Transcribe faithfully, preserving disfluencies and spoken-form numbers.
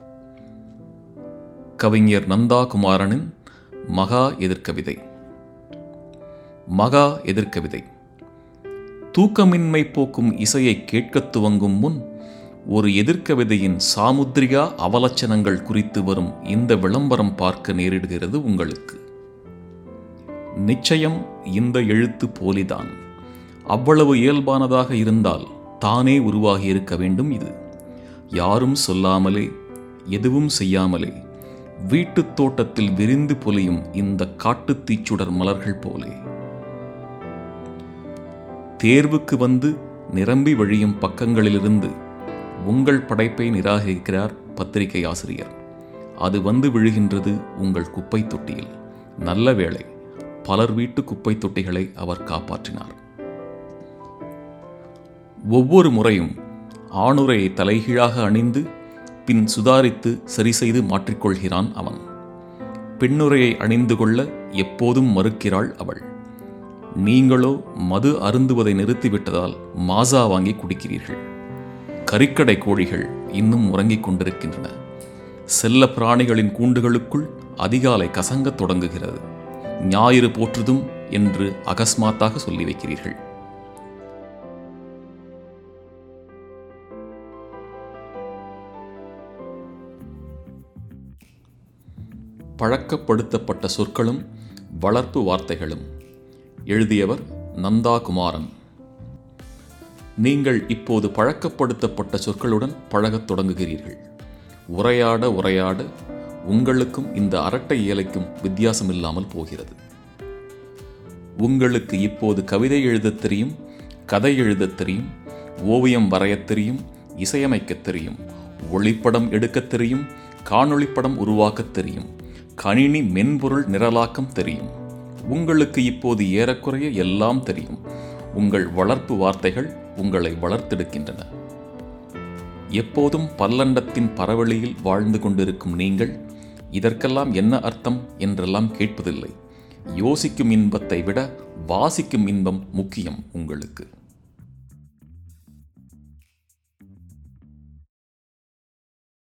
கவிஞர் நந்தா குமாரனின் மகா எதிர்கவிதை. மகா எதிர்கவிதை. தூக்கமின்மை போக்கும் இசையை கேட்கத் துவங்கும் முன் ஒரு எதிர்கவிதையின் சாமுத்திரிகா அவலட்சணங்கள் குறித்து வரும் இந்த விளம்பரம் பார்க்க நேரிடுகிறது உங்களுக்கு. நிச்சயம் இந்த எழுத்து போலிதான். அவ்வளவு இயல்பானதாக இருந்தால் தானே உருவாகி இருக்க வேண்டும். இது யாரும் சொல்லாமலே, எதுவும் செய்யாமலே வீட்டுத் தோட்டத்தில் விரிந்து பொலியும் இந்த காட்டுத் தீச்சுடர் மலர்கள் போலே. தேர்வுக்கு வந்து நிரம்பி வழியும் பக்கங்களிலிருந்து உங்கள் படைப்பை நிராகரிக்கிறார் பத்திரிகை ஆசிரியர். அது வந்து விழுகின்றது உங்கள் குப்பை தொட்டியில். நல்ல வேளை, பலர் வீட்டு குப்பை தொட்டிகளை அவர் காப்பாற்றினார். ஒவ்வொரு முறையும் ஆணுரையை தலைகீழாக அணிந்து பின் சுதாரித்து சரி செய்து மாற்றிக்கொள்கிறான் அவன். பெண்ணுரையை அணிந்து கொள்ள எப்போதும் மறுக்கிறாள் அவள். நீங்களோ மது அருந்துவதை நிறுத்திவிட்டதால் மாசா வாங்கி குடிக்கிறீர்கள். கறிக்கடை கோழிகள் இன்னும் உறங்கிக் கொண்டிருக்கின்றன. செல்ல பிராணிகளின் கூண்டுகளுக்குள் அதிகாலை கசங்கத் தொடங்குகிறது. ஞாயிறு போற்றுதும் என்று அகஸ்மாத்தாக சொல்லி வைக்கிறீர்கள். பழக்கப்படுத்தப்பட்ட சொற்களும் வளர்ப்பு வார்த்தைகளும். எழுதியவர் நந்தா குமாரன். நீங்கள் இப்போது பழக்கப்படுத்தப்பட்ட சொற்களுடன் பழகத் தொடங்குகிறீர்கள். உரையாட உரையாட உங்களுக்கும் இந்த அரட்டை இயலைக்கும் வித்தியாசமில்லாமல் போகிறது. உங்களுக்கு இப்போது கவிதை எழுதத் தெரியும், கதை எழுதத் தெரியும், ஓவியம் வரையத் தெரியும், இசையமைக்கத் தெரியும், ஒளிப்படம் எடுக்கத் தெரியும், காணொளிப்படம் உருவாக்கத் தெரியும், கணினி மென்பொருள் நிரலாக்கம் தெரியும். உங்களுக்கு இப்போது ஏறக்குறைய எல்லாம் தெரியும். உங்கள் வளர்ப்பு வார்த்தைகள் உங்களை வளர்த்தெடுக்கின்றன. எப்போதும் பல்லண்டத்தின் பரவெளியில் வாழ்ந்து கொண்டிருக்கும் நீங்கள் இதற்கெல்லாம் என்ன அர்த்தம் என்றெல்லாம் கேட்பதில்லை. யோசிக்கும் இன்பத்தை விட வாசிக்கும் இன்பம் முக்கியம் உங்களுக்கு.